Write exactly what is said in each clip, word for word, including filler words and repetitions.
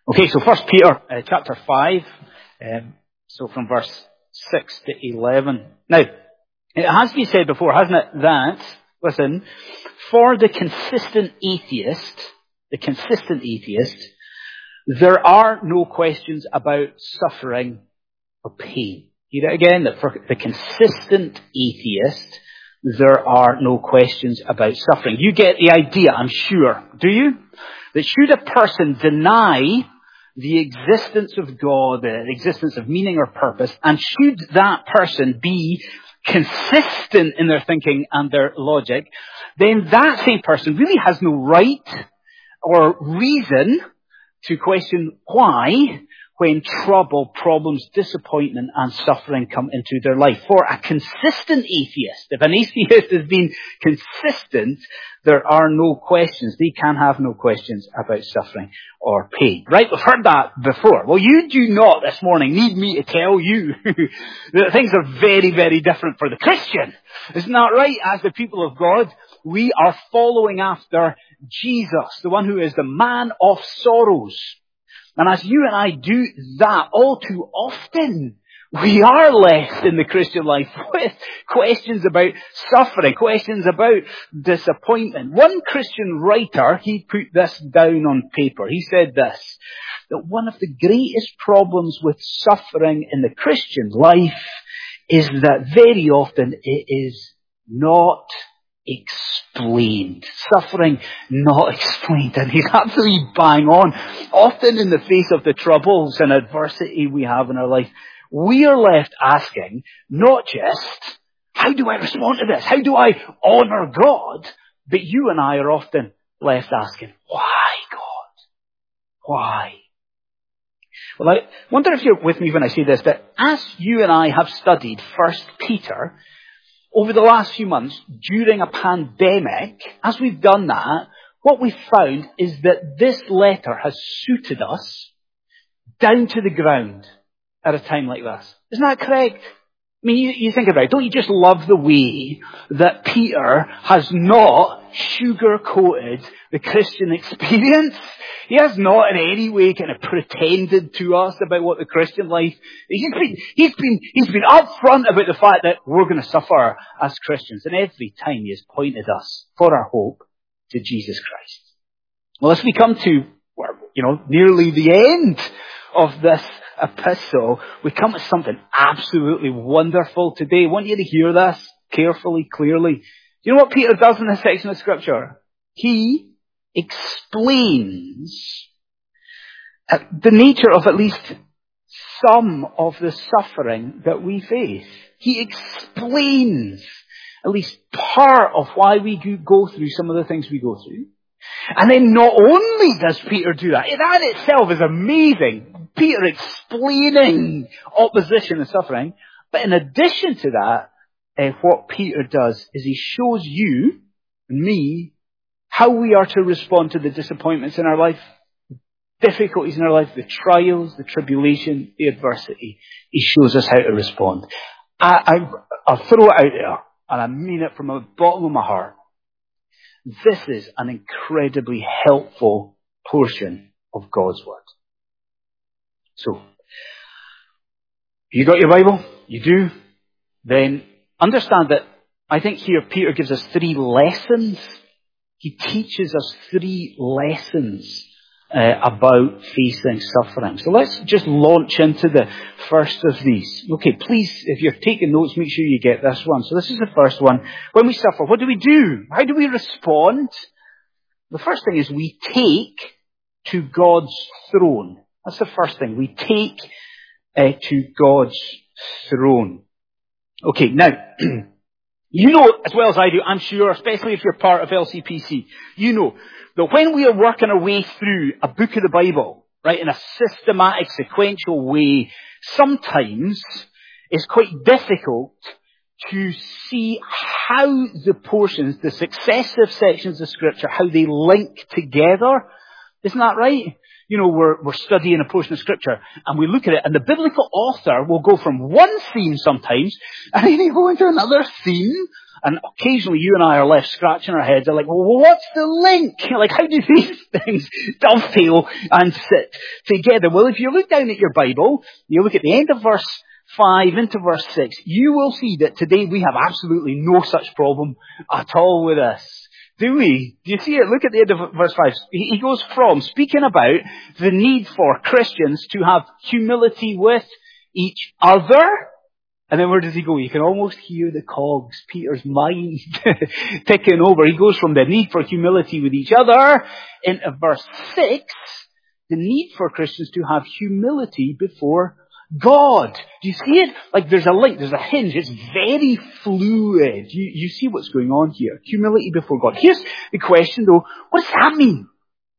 Okay, so First Peter uh, chapter five, um, so from verse six to eleven. Now, it has been said before, hasn't it, that, listen, for the consistent atheist, the consistent atheist, there are no questions about suffering or pain. Hear it again, that for the consistent atheist, there are no questions about suffering. You get the idea, I'm sure, do you? That should a person deny the existence of God, the existence of meaning or purpose, and should that person be consistent in their thinking and their logic, then that same person really has no right or reason to question why when trouble, problems, disappointment and suffering come into their life. For a consistent atheist, if an atheist has been consistent, there are no questions. They can have no questions about suffering or pain. Right? We've heard that before. Well, you do not this morning need me to tell you that things are very, very different for the Christian. Isn't that right? As the people of God, we are following after Jesus, the one who is the man of sorrows. And as you and I do that all too often, we are left in the Christian life with questions about suffering, questions about disappointment. One Christian writer, he put this down on paper. He said this, that one of the greatest problems with suffering in the Christian life is that very often it is not explained. Suffering not explained. And he's absolutely bang on. Often in the face of the troubles and adversity we have in our life, we are left asking not just, how do I respond to this? How do I honour God? But you and I are often left asking, why God? Why? Well, I wonder if you're with me when I say this, that as you and I have studied First Peter, over the last few months, during a pandemic, as we've done that, what we've found is that this letter has suited us down to the ground at a time like this. Isn't that correct? I mean, you, you think about it. Don't you just love the way that Peter has not sugar-coated the Christian experience? He has not in any way kind of pretended to us about what the Christian life, he's been, he's been, he's been upfront about the fact that we're going to suffer as Christians. And every time he has pointed us for our hope to Jesus Christ. Well, as we come to, you know, nearly the end of this epistle, we come to something absolutely wonderful today. I want you to hear this carefully, clearly. Do you know what Peter does in this section of Scripture? He explains the nature of at least some of the suffering that we face. He explains at least part of why we go through some of the things we go through. And then not only does Peter do that, that in itself is amazing. Peter explaining opposition and suffering. But in addition to that, uh, what Peter does is he shows you and me how we are to respond to the disappointments in our life, difficulties in our life, the trials, the tribulation, the adversity. He shows us how to respond. I, I, I'll throw it out there, and I mean it from the bottom of my heart. This is an incredibly helpful portion of God's Word. So, you got your Bible? You do? Then understand that I think here Peter gives us three lessons. He teaches us three lessons uh, about facing suffering. So let's just launch into the first of these. Okay, please, if you're taking notes, make sure you get this one. So this is the first one. When we suffer, what do we do? How do we respond? The first thing is we take to God's throne. That's the first thing. We take uh, to God's throne. Okay, now, you know as well as I do, I'm sure, especially if you're part of L C P C, you know that when we are working our way through a book of the Bible, right, in a systematic, sequential way, sometimes it's quite difficult to see how the portions, the successive sections of Scripture, how they link together. Isn't that right? You know, we're, we're studying a portion of Scripture and we look at it and the biblical author will go from one theme sometimes and then he'll go into another theme, and occasionally you and I are left scratching our heads. They're like, well, what's the link? Like, how do these things dovetail and sit together? Well, if you look down at your Bible, you look at the end of verse five into verse six, you will see that today we have absolutely no such problem at all with this. Do we? Do you see it? Look at the end of verse five. He goes from speaking about the need for Christians to have humility with each other. And then where does he go? You can almost hear the cogs, Peter's mind ticking over. He goes from the need for humility with each other into verse six, the need for Christians to have humility before God. Do you see it? Like there's a link, there's a hinge. It's very fluid. You, you see what's going on here. Humility before God. Here's the question though. What does that mean?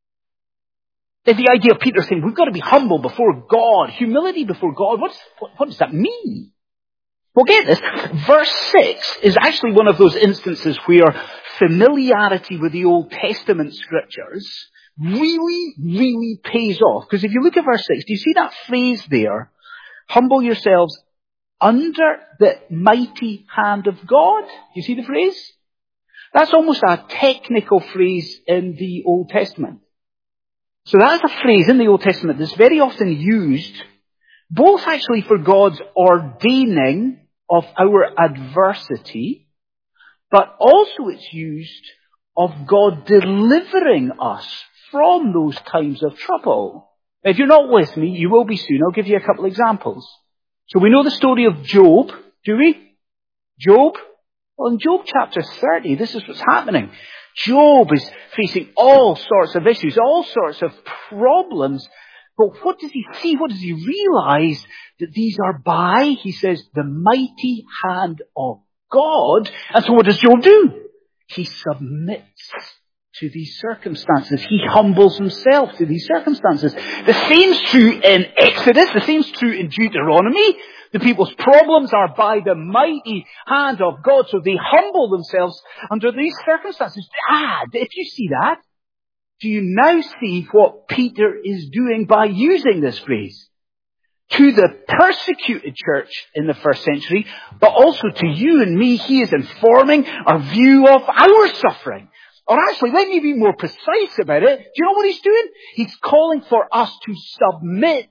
There's the idea of Peter saying we've got to be humble before God. Humility before God. What's, what, what does that mean? Well, get this. Verse six is actually one of those instances where familiarity with the Old Testament scriptures really, really pays off. Because if you look at verse six, do you see that phrase there? Humble yourselves under the mighty hand of God. Do you see the phrase? That's almost a technical phrase in the Old Testament. So that's a phrase in the Old Testament that's very often used, both actually for God's ordaining of our adversity, but also it's used of God delivering us from those times of trouble. If you're not with me, you will be soon. I'll give you a couple of examples. So we know the story of Job, do we? Job? Well, in Job chapter thirty, this is what's happening. Job is facing all sorts of issues, all sorts of problems. But what does he see? What does he realize? That these are by, he says, the mighty hand of God. And so what does Job do? He submits to these circumstances. He humbles himself to these circumstances. The same's true in Exodus. The same's true in Deuteronomy. The people's problems are by the mighty hand of God. So they humble themselves under these circumstances. Ah, if you see that, do you now see what Peter is doing by using this phrase? To the persecuted church in the first century, but also to you and me, he is informing our view of our suffering. Or actually, let me be more precise about it. Do you know what he's doing? He's calling for us to submit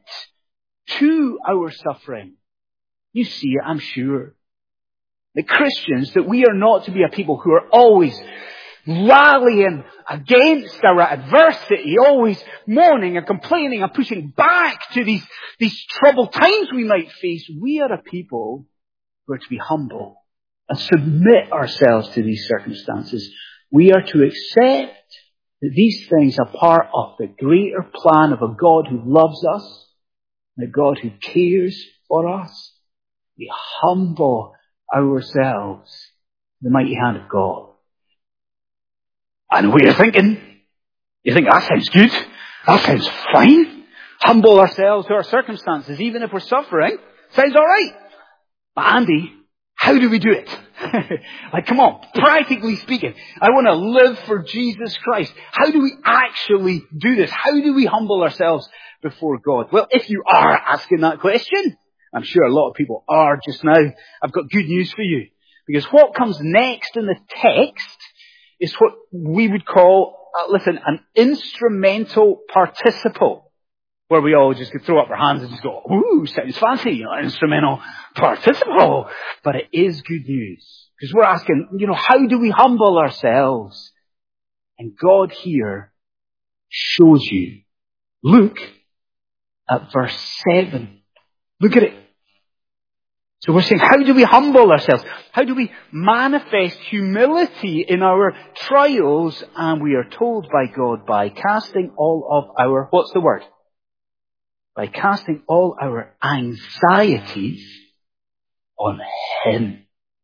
to our suffering. You see it, I'm sure. The Christians, that we are not to be a people who are always rallying against our adversity, always mourning and complaining and pushing back to these, these troubled times we might face. We are a people who are to be humble and submit ourselves to these circumstances. We are to accept that these things are part of the greater plan of a God who loves us, and a God who cares for us. We humble ourselves in the mighty hand of God. And what you're thinking, you think, that sounds good. That sounds fine. Humble ourselves to our circumstances, even if we're suffering. Sounds alright. But Andy, how do we do it? Like, come on, practically speaking, I want to live for Jesus Christ. How do we actually do this? How do we humble ourselves before God? Well, if you are asking that question, I'm sure a lot of people are just now, I've got good news for you. Because what comes next in the text is what we would call, uh, listen, an instrumental participle. Where we all just could throw up our hands and just go, ooh, sounds fancy, you know, instrumental participle. But it is good news. Because we're asking, you know, how do we humble ourselves? And God here shows you. Look at verse seven. Look at it. So we're saying, how do we humble ourselves? How do we manifest humility in our trials? And we are told by God by casting all of our, what's the word? By casting all our anxieties on Him.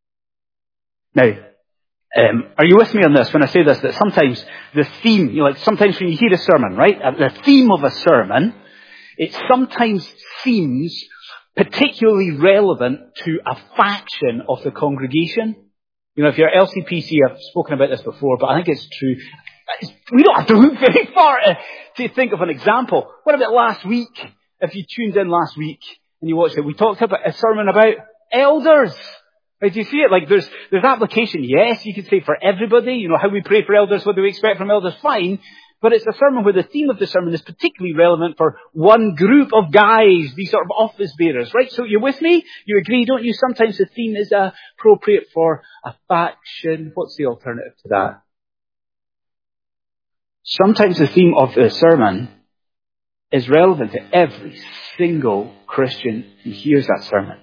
Now, um, are you with me on this when I say this? That sometimes the theme, you know, like sometimes when you hear a sermon, right? The theme of a sermon, it sometimes seems particularly relevant to a faction of the congregation. You know, if you're L C P C, I've spoken about this before, but I think it's true. We don't have to look very far to, to think of an example. What about last week? If you tuned in last week and you watched it, we talked about a sermon about elders. Did you see it? Like there's, there's application. Yes, you could say for everybody, you know, how we pray for elders, what do we expect from elders? Fine. But it's a sermon where the theme of the sermon is particularly relevant for one group of guys, these sort of office bearers, right? So you're with me? You agree, don't you? Sometimes the theme is uh, appropriate for a faction. What's the alternative to that? Sometimes the theme of the sermon is relevant to every single Christian who hears that sermon.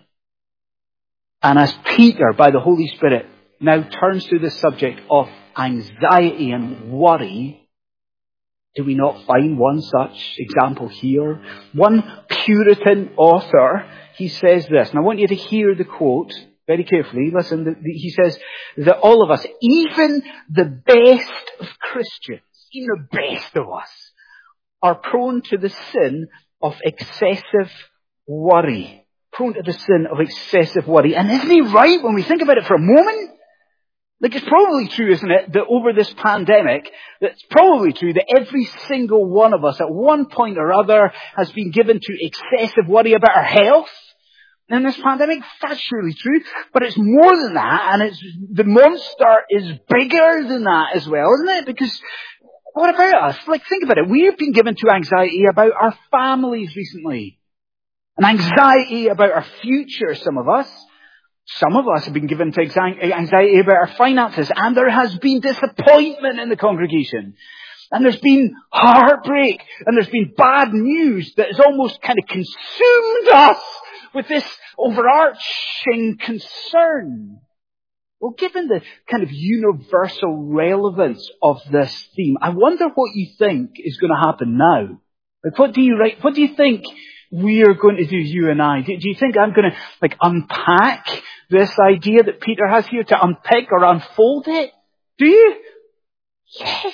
And as Peter, by the Holy Spirit, now turns to the subject of anxiety and worry, do we not find one such example here? One Puritan author, he says this, and I want you to hear the quote very carefully. Listen, he says that all of us, even the best of Christians, even the best of us, are prone to the sin of excessive worry. Prone to the sin of excessive worry. And isn't he right when we think about it for a moment? Like it's probably true, isn't it, that over this pandemic, that it's probably true that every single one of us at one point or other has been given to excessive worry about our health. In this pandemic, that's surely true. But it's more than that, and it's the monster is bigger than that as well, isn't it? Because what about us? Like think about it. We have been given to anxiety about our families recently. An anxiety about our future, some of us. Some of us have been given to anxiety about our finances, and there has been disappointment in the congregation. And there's been heartbreak, and there's been bad news that has almost kind of consumed us with this overarching concern. Well, given the kind of universal relevance of this theme, I wonder what you think is going to happen now. Like, what do you write? What do you think we are going to do, you and I? Do, do you think I'm going to like unpack this idea that Peter has here, to unpick or unfold it? Do you? Yes.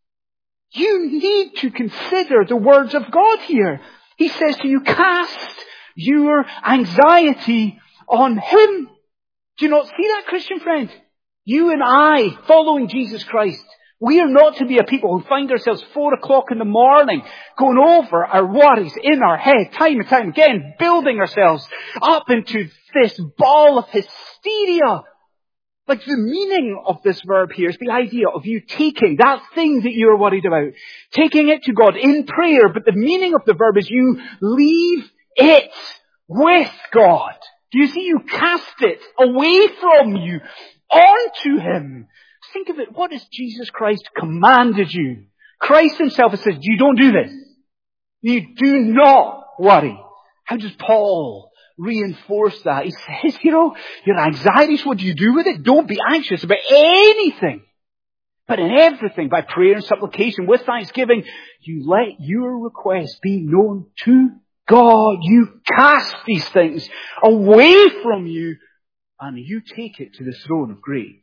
You need to consider the words of God here. He says to you, cast your anxiety on Him. Do you not see that, Christian friend? You and I, following Jesus Christ, we are not to be a people who find ourselves four o'clock in the morning going over our worries in our head time and time again, building ourselves up into this ball of hysteria. Like the meaning of this verb here is the idea of you taking that thing that you're worried about, taking it to God in prayer, but the meaning of the verb is you leave it with God. Do you see? You cast it away from you onto Him. Think of it. What has Jesus Christ commanded you? Christ Himself has said, you don't do this. You do not worry. How does Paul reinforce that? He says, you know, your anxieties, what do you do with it? Don't be anxious about anything. But in everything, by prayer and supplication, with thanksgiving, you let your requests be known to God. You cast these things away from you and you take it to the throne of grace.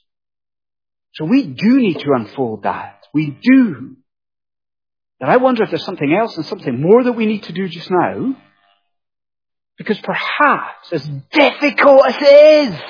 So we do need to unfold that. We do. But I wonder if there's something else and something more that we need to do just now. Because perhaps, as difficult as it is,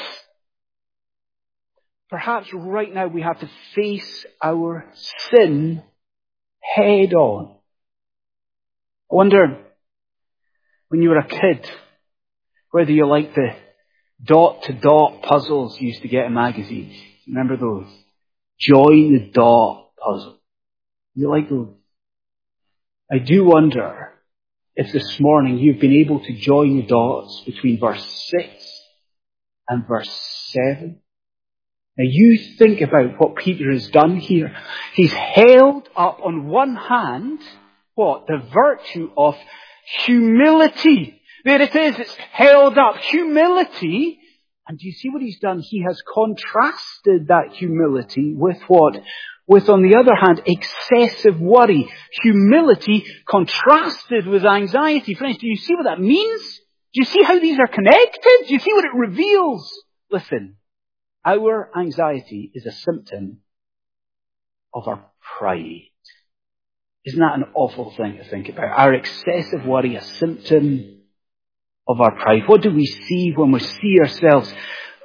perhaps right now we have to face our sin head on. I wonder, when you were a kid, whether you liked the dot-to-dot puzzles you used to get in magazines. Remember those? Join the dot puzzle. You like those? I do wonder if this morning you've been able to join the dots between verse six and verse seven. Now you think about what Peter has done here. He's held up on one hand, what? The virtue of humility. There it is, it's held up. Humility. And do you see what he's done? He has contrasted that humility with what? With, on the other hand, excessive worry. Humility contrasted with anxiety. Friends, do you see what that means? Do you see how these are connected? Do you see what it reveals? Listen, our anxiety is a symptom of our pride. Isn't that an awful thing to think about? Our excessive worry, a symptom of our pride. What do we see when we see ourselves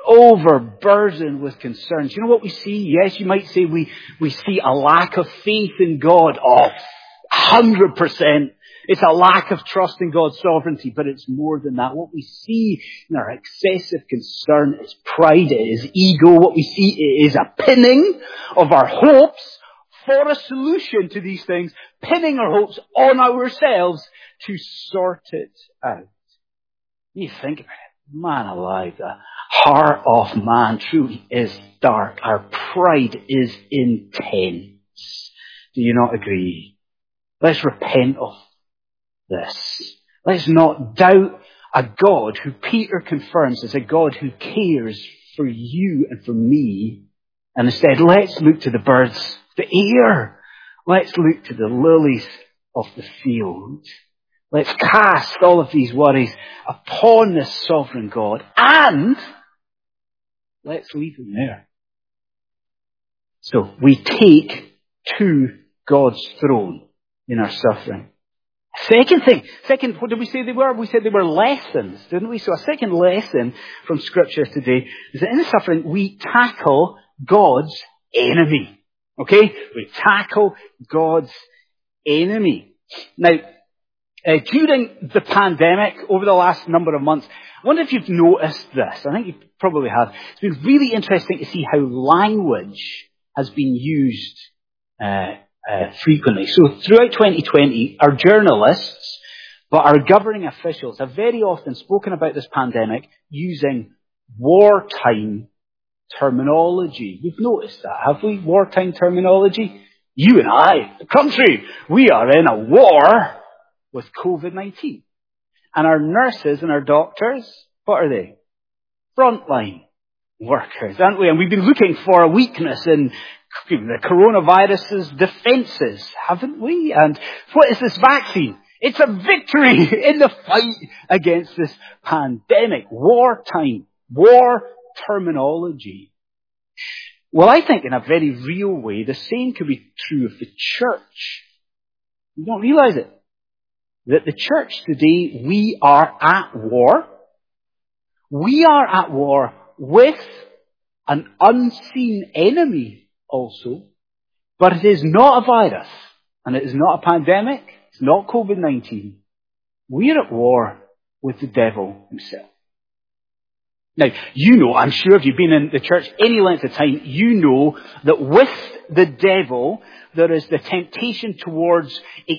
overburdened with concerns. You know what we see? Yes, you might say we, we see a lack of faith in God. Oh, one hundred percent. It's a lack of trust in God's sovereignty, but it's more than that. What we see in our excessive concern is pride, it is ego. What we see is a pinning of our hopes for a solution to these things, pinning our hopes on ourselves to sort it out. You think about it, man alive, the heart of man truly is dark. Our pride is intense. Do you not agree? Let's repent of this. Let's not doubt a God who Peter confirms is a God who cares for you and for me. And instead, let's look to the birds of the air. Let's look to the lilies of the field. Let's cast all of these worries upon this sovereign God, and let's leave them there. So we take to God's throne in our suffering. Second thing, second, what did we say they were? We said they were lessons, didn't we? So a second lesson from Scripture today is that in the suffering we tackle God's enemy. Okay? We tackle God's enemy. Now, uh, during the pandemic, over the last number of months, I wonder if you've noticed this. I think you probably have. It's been really interesting to see how language has been used uh, uh, frequently. So throughout twenty twenty, our journalists, but our governing officials have very often spoken about this pandemic using wartime terminology. We've noticed that, have we? Wartime terminology. You and I, the country, we are in a war with covid nineteen. And our nurses and our doctors, what are they? Frontline workers, aren't we? And we've been looking for a weakness in the coronavirus's defences, haven't we? And what is this vaccine? It's a victory in the fight against this pandemic. Wartime, war terminology. Well, I think in a very real way, the same could be true of the church. You don't realise it. That the church today, we are at war. We are at war with an unseen enemy also. But it is not a virus. And it is not a pandemic. It's not covid nineteen. We are at war with the devil himself. Now, you know, I'm sure if you've been in the church any length of time, you know that with the devil, there is the temptation towards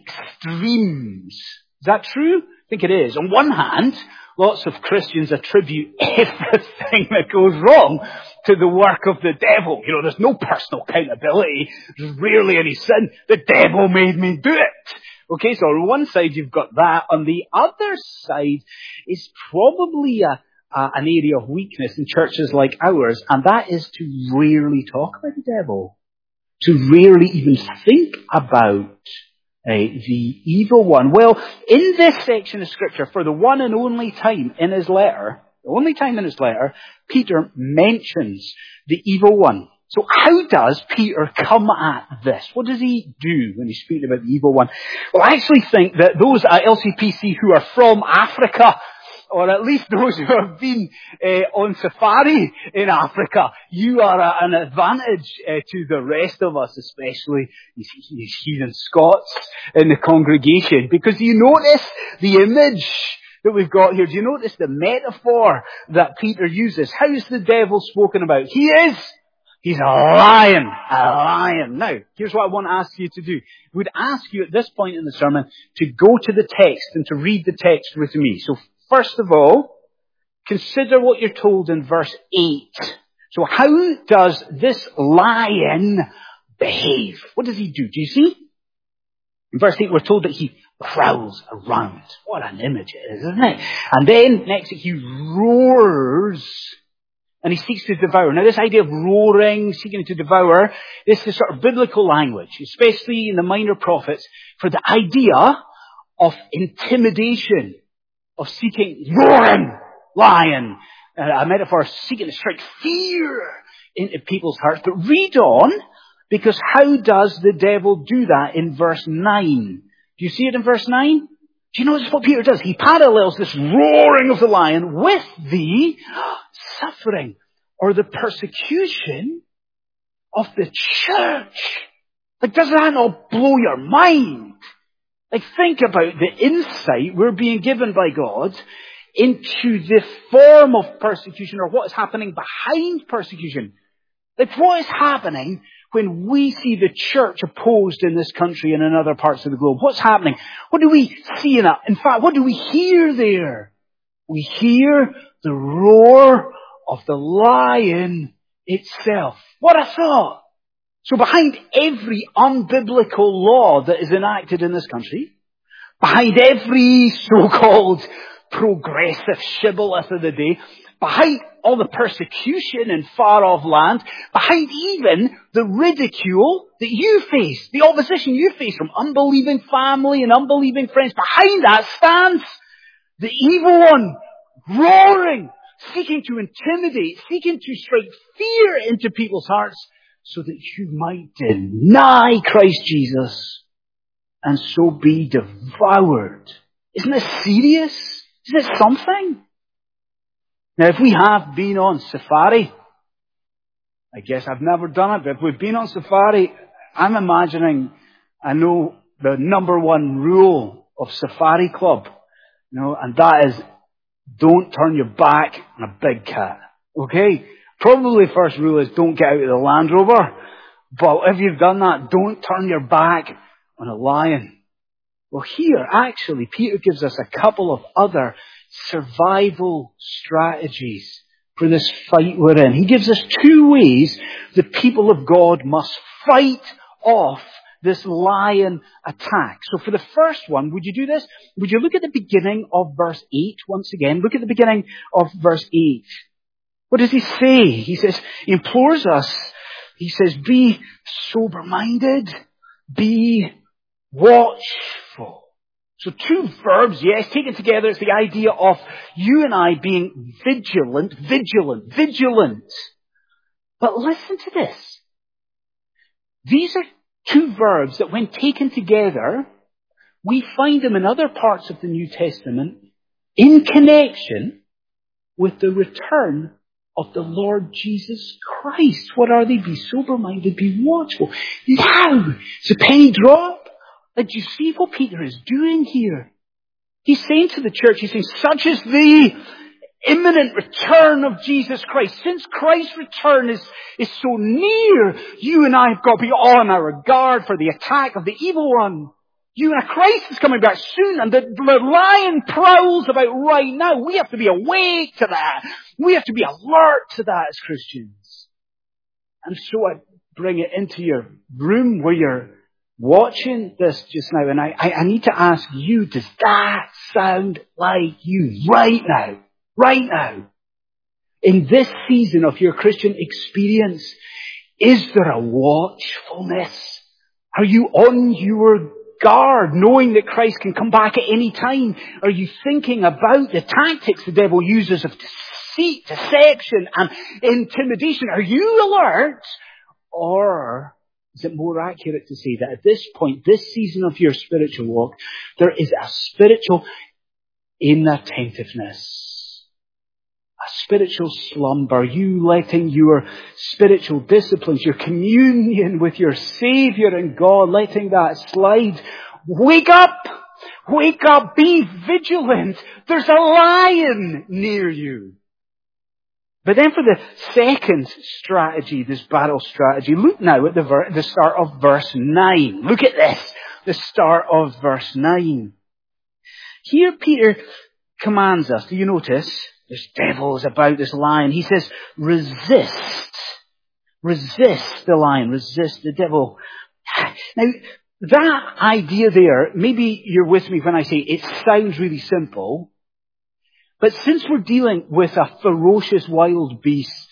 extremes. Is that true? I think it is. On one hand, lots of Christians attribute everything that goes wrong to the work of the devil. You know, there's no personal accountability. There's rarely any sin. The devil made me do it. Okay, so on one side you've got that. On the other side is probably a Uh, an area of weakness in churches like ours, and that is to rarely talk about the devil. To rarely even think about uh, the evil one. Well, in this section of Scripture, for the one and only time in his letter, the only time in his letter, Peter mentions the evil one. So how does Peter come at this? What does he do when he's speaking about the evil one? Well, I actually think that those at L C P C who are from Africa, or at least those who have been uh, on safari in Africa, you are a, an advantage uh, to the rest of us, especially these, these heathen Scots in the congregation. Because do you notice the image that we've got here? Do you notice the metaphor that Peter uses? How is the devil spoken about? He is, he's a lion, a lion. Now, here's what I want to ask you to do. I would ask you at this point in the sermon to go to the text and to read the text with me. So first of all, consider what you're told in verse eight. So how does this lion behave? What does he do? Do you see? In verse eight, we're told that he prowls around. What an image it is, isn't it? And then next he roars and he seeks to devour. Now this idea of roaring, seeking to devour, this is sort of biblical language, especially in the minor prophets, for the idea of intimidation. Of seeking, roaring lion, uh, a metaphor seeking to strike fear into people's hearts. But read on, because how does the devil do that in verse nine? Do you see it in verse nine? Do you notice what Peter does? He parallels this roaring of the lion with the suffering or the persecution of the church. Like, does that not blow your mind? Like, think about the insight we're being given by God into the form of persecution, or what is happening behind persecution. Like, what is happening when we see the church opposed in this country and in other parts of the globe? What's happening? What do we see in that? In fact, what do we hear there? We hear the roar of the lion itself. What a thought! So behind every unbiblical law that is enacted in this country, behind every so-called progressive shibboleth of the day, behind all the persecution in far-off land, behind even the ridicule that you face, the opposition you face from unbelieving family and unbelieving friends, behind that stands the evil one, roaring, seeking to intimidate, seeking to strike fear into people's hearts, so that you might deny Christ Jesus and so be devoured. Isn't this serious? Isn't it something? Now, if we have been on safari, I guess I've never done it, but if we've been on safari, I'm imagining, I know the number one rule of Safari Club, you know, and that is, don't turn your back on a big cat. Okay? Probably first rule is don't get out of the Land Rover. But if you've done that, don't turn your back on a lion. Well, here, actually, Peter gives us a couple of other survival strategies for this fight we're in. He gives us two ways the people of God must fight off this lion attack. So for the first one, would you do this? Would you look at the beginning of verse eight once again? Look at the beginning of verse eight. What does he say? He says, he implores us. He says, be sober-minded. Be watchful. So two verbs, yes, taken together, it's the idea of you and I being vigilant, vigilant, vigilant. But listen to this. These are two verbs that when taken together, we find them in other parts of the New Testament in connection with the return of the Lord Jesus Christ. What are they? Be sober-minded, be watchful. Now, it's a penny drop. Like, do you see what Peter is doing here? He's saying to the church, he's saying, such is the imminent return of Jesus Christ. Since Christ's return is, is so near, you and I have got to be on our guard for the attack of the evil one. You and Christ is coming back soon, and the, the lion prowls about right now. We have to be awake to that. We have to be alert to that as Christians. And so I bring it into your room where you're watching this just now, and I, I, I need to ask you, does that sound like you right now? Right now? In this season of your Christian experience, is there a watchfulness? Are you on your guard, knowing that Christ can come back at any time? Are you thinking about the tactics the devil uses of deceit, deception, and intimidation? Are you alert? Or is it more accurate to say that at this point, this season of your spiritual walk, there is a spiritual inattentiveness? A spiritual slumber, you letting your spiritual disciplines, your communion with your Savior and God, letting that slide. Wake up! Wake up! Be vigilant! There's a lion near you. But then for the second strategy, this battle strategy, look now at the, ver- the start of verse nine. Look at this, the start of verse nine. Here Peter commands us, do you notice? There's devils about this lion. He says, resist. Resist the lion. Resist the devil. Now, that idea there, maybe you're with me when I say it sounds really simple. But since we're dealing with a ferocious wild beast,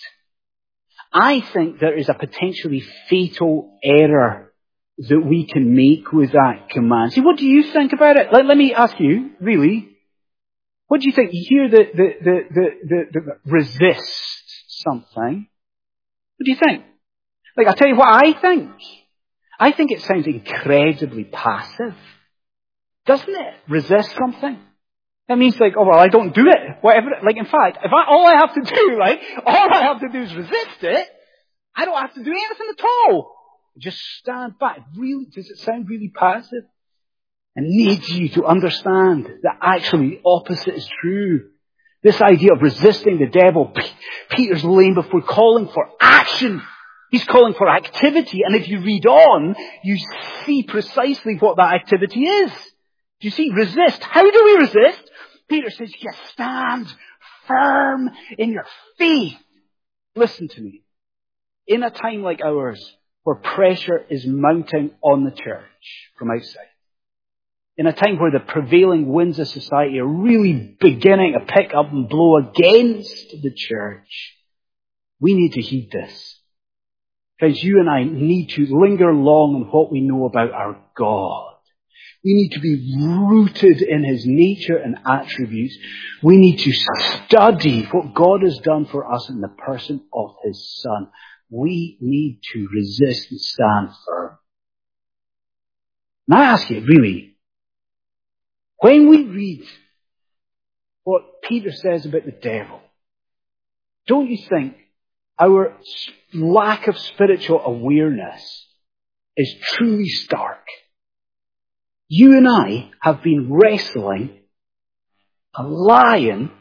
I think there is a potentially fatal error that we can make with that command. See, what do you think about it? Let, let me ask you, really. What do you think? You hear the, the, the, the, the, the resist something. What do you think? Like, I'll tell you what I think. I think it sounds incredibly passive. Doesn't it? Resist something. That means like, oh well, I don't do it. Whatever. Like in fact, if I, all I have to do, right, all I have to do is resist it, I don't have to do anything at all. Just stand back. Really, does it sound really passive? And needs you to understand that actually the opposite is true. This idea of resisting the devil, Peter's laying before calling for action. He's calling for activity. And if you read on, you see precisely what that activity is. Do you see? Resist. How do we resist? Peter says, you stand firm in your faith. Listen to me. In a time like ours, where pressure is mounting on the church from outside, in a time where the prevailing winds of society are really beginning to pick up and blow against the church, we need to heed this. Friends, you and I need to linger long on what we know about our God. We need to be rooted in His nature and attributes. We need to study what God has done for us in the person of His Son. We need to resist and stand firm. And I ask you, really, when we read what Peter says about the devil, don't you think our lack of spiritual awareness is truly stark? You and I have been wrestling a lion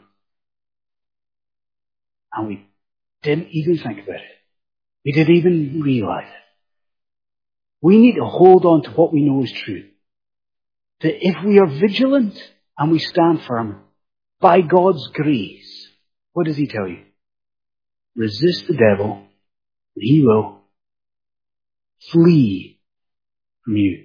and we didn't even think about it. We didn't even realize it. We need to hold on to what we know is true. That if we are vigilant and we stand firm, by God's grace, what does He tell you? Resist the devil, and he will flee from you.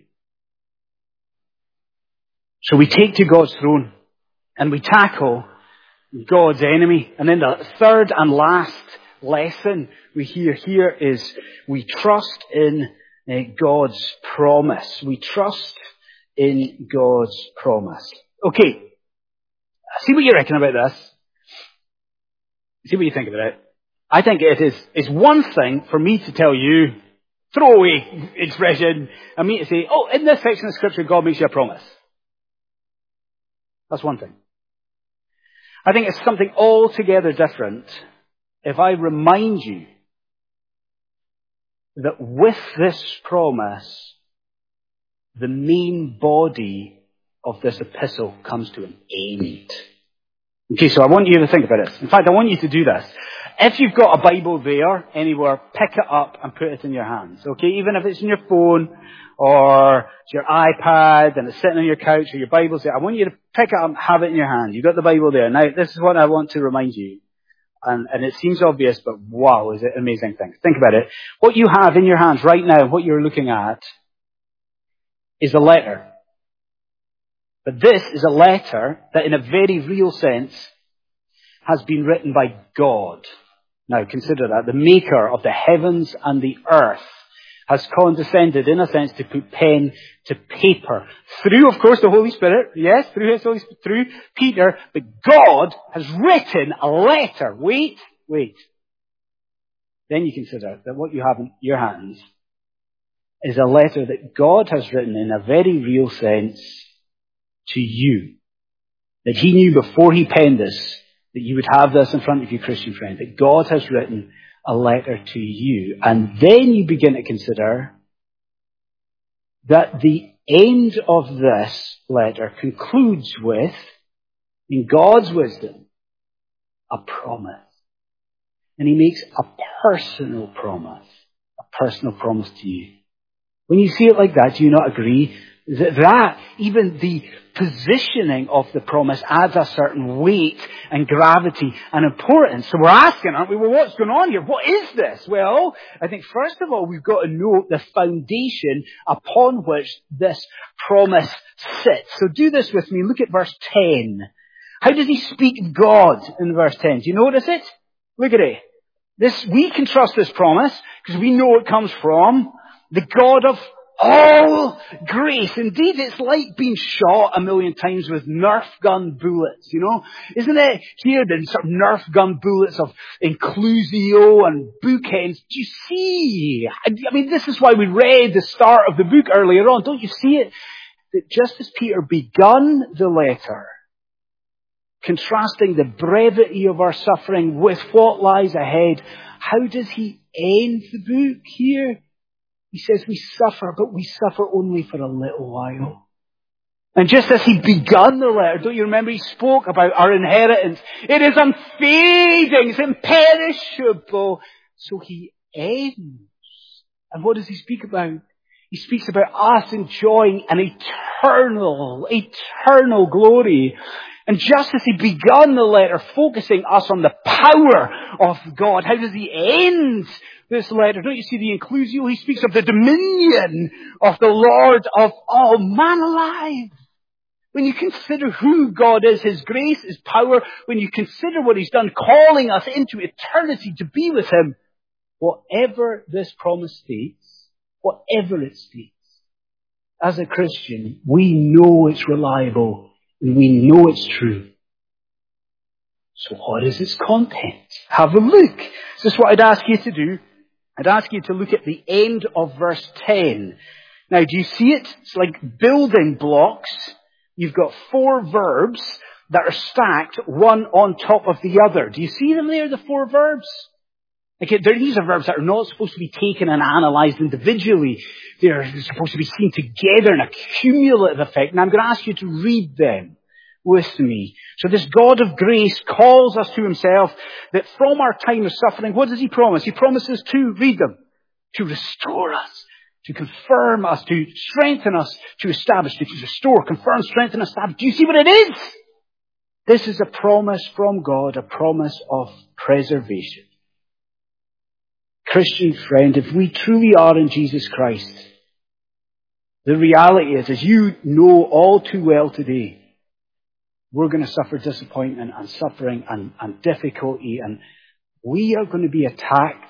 So we take to God's throne and we tackle God's enemy. And then the third and last lesson we hear here is we trust in uh, God's promise. We trust in God's promise. Okay. See what you reckon about this. See what you think about it. I think it is, is one thing for me to tell you, throwaway expression, and me to say, oh, in this section of Scripture, God makes you a promise. That's one thing. I think it's something altogether different if I remind you that with this promise, the main body of this epistle comes to an end. Okay, so I want you to think about this. In fact, I want you to do this. If you've got a Bible there anywhere, pick it up and put it in your hands. Okay, even if it's in your phone or it's your iPad and it's sitting on your couch or your Bible's there, I want you to pick it up and have it in your hand. You've got the Bible there. Now, this is what I want to remind you. And, and it seems obvious, but wow, is it an amazing thing. Think about it. What you have in your hands right now, what you're looking at, is a letter. But this is a letter that in a very real sense has been written by God. Now consider that. The maker of the heavens and the earth has condescended, in a sense, to put pen to paper. Through, of course, the Holy Spirit. Yes, through His Holy Spirit, through Peter. But God has written a letter. Wait, wait. Then you consider that what you have in your hands is a letter that God has written in a very real sense to you. That He knew before He penned this, that you would have this in front of you, Christian friend. That God has written a letter to you. And then you begin to consider that the end of this letter concludes with, in God's wisdom, a promise. And He makes a personal promise. A personal promise to you. When you see it like that, do you not agree that, that even the positioning of the promise adds a certain weight and gravity and importance? So we're asking, aren't we, well, what's going on here? What is this? Well, I think first of all, we've got to know the foundation upon which this promise sits. So do this with me. Look at verse ten. How does He speak God in verse ten? Do you notice it? Look at it. This, we can trust this promise because we know it comes from the God of all grace. Indeed, it's like being shot a million times with Nerf gun bullets, you know? Isn't it here the sort of Nerf gun bullets of inclusio and bookends? Do you see? I mean, this is why we read the start of the book earlier on. Don't you see it? That just as Peter begun the letter contrasting the brevity of our suffering with what lies ahead, how does he end the book here? He says we suffer, but we suffer only for a little while. And just as he begun the letter, don't you remember he spoke about our inheritance? It is unfading, it's imperishable. So he ends. And what does he speak about? He speaks about us enjoying an eternal, eternal glory. And just as he begun the letter focusing us on the power of God, how does he end this letter? Don't you see the inclusio? He speaks of the dominion of the Lord of all. Man alive! When you consider who God is, His grace, His power, when you consider what He's done, calling us into eternity to be with Him, whatever this promise states, whatever it states, as a Christian, we know it's reliable and we know it's true. So what is its content? Have a look. This is what I'd ask you to do. I'd ask you to look at the end of verse ten. Now, do you see it? It's like building blocks. You've got four verbs that are stacked one on top of the other. Do you see them there, the four verbs? Okay, these are verbs that are not supposed to be taken and analysed individually. They're supposed to be seen together in a cumulative effect. And I'm going to ask you to read them with me. So this God of grace calls us to Himself, that from our time of suffering, what does He promise? He promises to, read them, to restore us, to confirm us, to strengthen us, to establish, to restore, confirm, strengthen, establish. Do you see what it is? This is a promise from God, a promise of preservation. Christian friend, if we truly are in Jesus Christ, the reality is, as you know all too well today, we're going to suffer disappointment and suffering and, and difficulty, and we are going to be attacked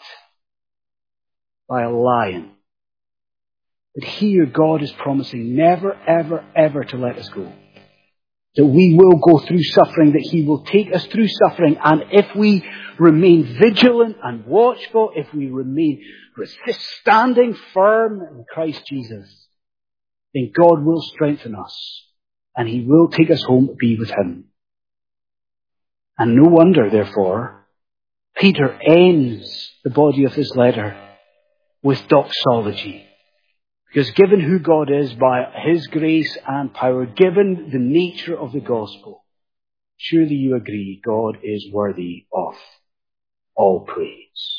by a lion. But here God is promising never, ever, ever to let us go. That we will go through suffering, that He will take us through suffering, and if we remain vigilant and watchful, if we remain resist, standing firm in Christ Jesus, then God will strengthen us, and He will take us home to be with Him. And no wonder, therefore, Peter ends the body of his letter with doxology. Because given who God is by His grace and power, given the nature of the gospel, surely you agree God is worthy of all praise.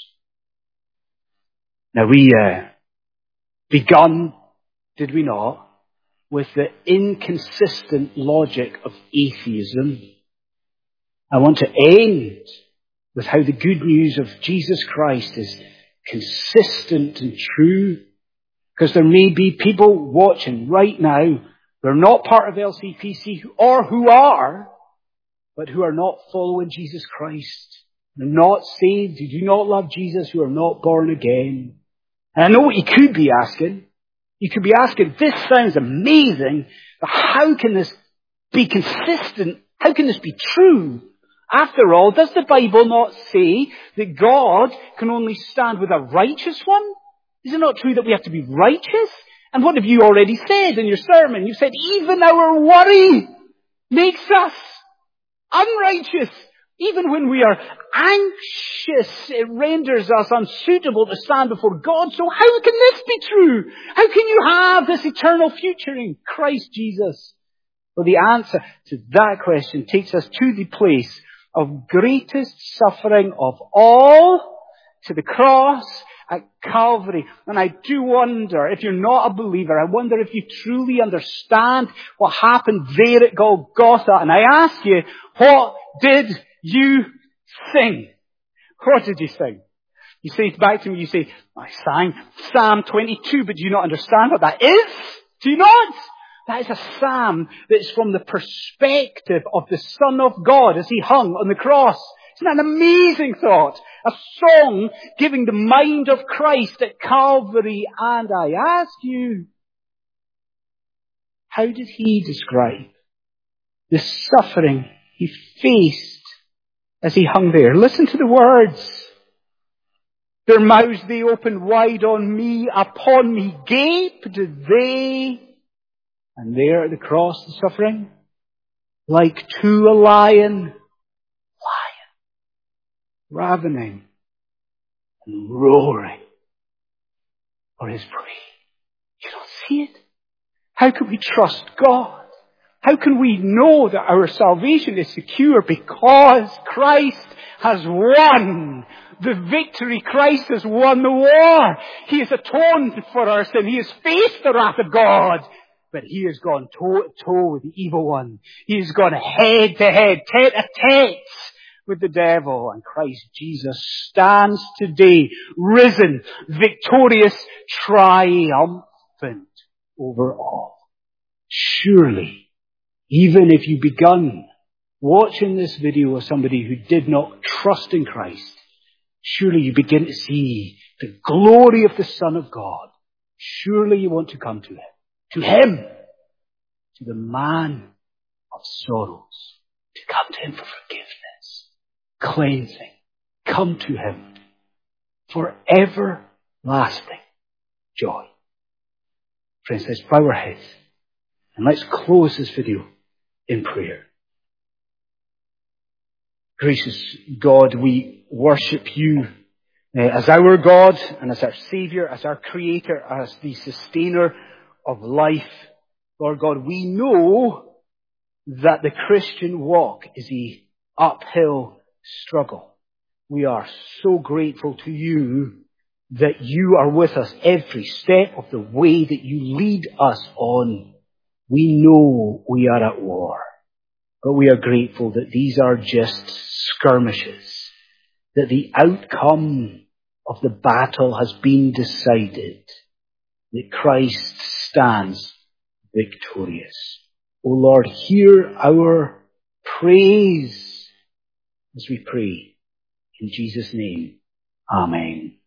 Now we uh, begun, did we not, with the inconsistent logic of atheism. I want to end with how the good news of Jesus Christ is consistent and true. Because there may be people watching right now who are not part of L C P C or who are, but who are not following Jesus Christ. They're not saved, who do not love Jesus, who are not born again. And I know what you could be asking. You could be asking, this sounds amazing, but how can this be consistent? How can this be true? After all, does the Bible not say that God can only stand with a righteous one? Is it not true that we have to be righteous? And what have you already said in your sermon? You said, even our worry makes us unrighteous. Even when we are anxious, it renders us unsuitable to stand before God. So how can this be true? How can you have this eternal future in Christ Jesus? Well, the answer to that question takes us to the place of greatest suffering of all, to the cross at Calvary. And I do wonder, if you're not a believer, I wonder if you truly understand what happened there at Golgotha. And I ask you, what did you sing? What did you sing? You say back to me, you say, I sang Psalm twenty-two, but do you not understand what that is? Do you not? That is a psalm that is from the perspective of the Son of God as He hung on the cross. Isn't that an amazing thought? A song giving the mind of Christ at Calvary. And I ask you, how did He describe the suffering He faced as He hung there? Listen to the words. Their mouths they opened wide on me, upon me gaped they. And there at the cross, the suffering, like to a lion, lion, ravening and roaring for his prey. You don't see it? How can we trust God? How can we know that our salvation is secure? Because Christ has won the victory. Christ has won the war. He has atoned for our sin. He has faced the wrath of God. But he has gone toe to toe with the evil one. He has gone head to head, tete a tete with the devil. And Christ Jesus stands today, risen, victorious, triumphant over all. Surely, even if you begun watching this video as somebody who did not trust in Christ, surely you begin to see the glory of the Son of God. Surely you want to come to Him. To Him. To the man of sorrows. To come to Him for forgiveness. Cleansing. Come to Him for everlasting joy. Friends, let's bow our heads and let's close this video in prayer. Gracious God, we worship You uh, as our God and as our Saviour, as our Creator, as the Sustainer of life. Lord God, we know that the Christian walk is an uphill struggle. We are so grateful to You that You are with us every step of the way that You lead us on. We know we are at war, but we are grateful that these are just skirmishes, that the outcome of the battle has been decided, that Christ stands victorious. O Lord, hear our praise as we pray. In Jesus' name, Amen.